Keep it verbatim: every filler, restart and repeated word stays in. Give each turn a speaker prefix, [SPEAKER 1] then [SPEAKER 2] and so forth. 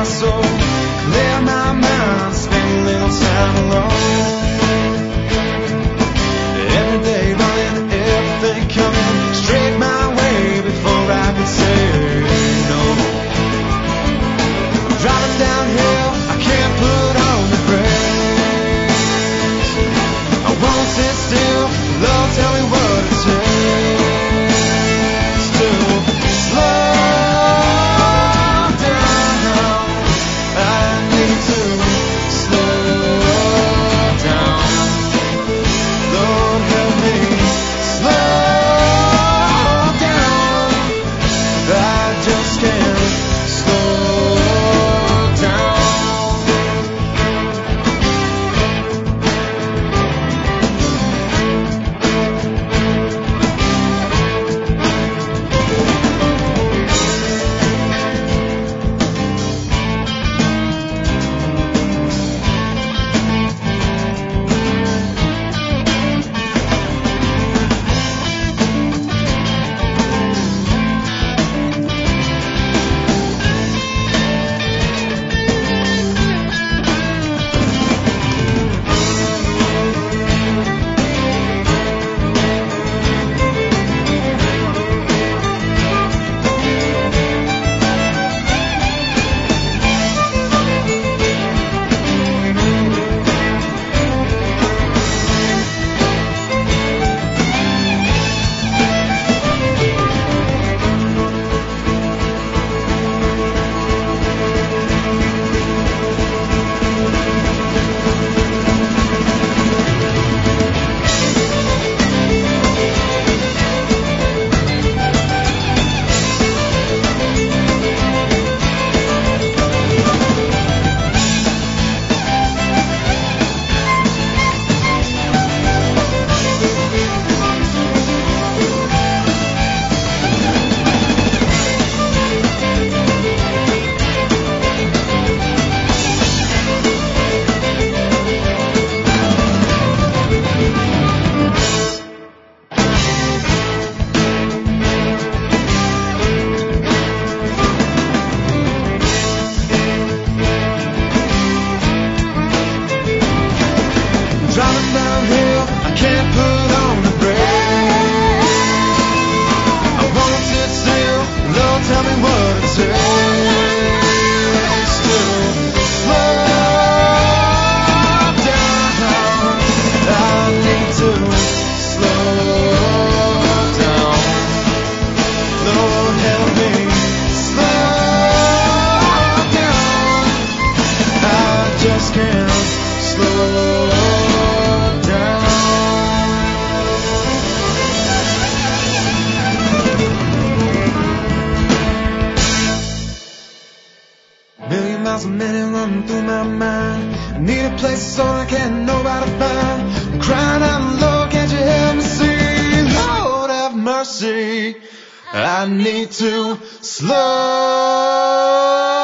[SPEAKER 1] my soul, clear my mind, spend a little time alone. Every day running, everything coming straight my way before I could say no. Driving downhill, I can't put on the brakes. I won't sit still, Lord, tell me what it takes to slow down. I need to slow down. Lord, help me slow down. I just can't slow down. Driving downhill, I can't put on the brakes. I won't sit still, Lord, tell me what it takes to slow down. I need to slow down. Lord, help me slow down. I just can't slow down. Million miles a minute running through my mind. I need a place so I can't nobody find. I'm crying out, Lord, can't you help me see? Lord, have mercy. I need to slow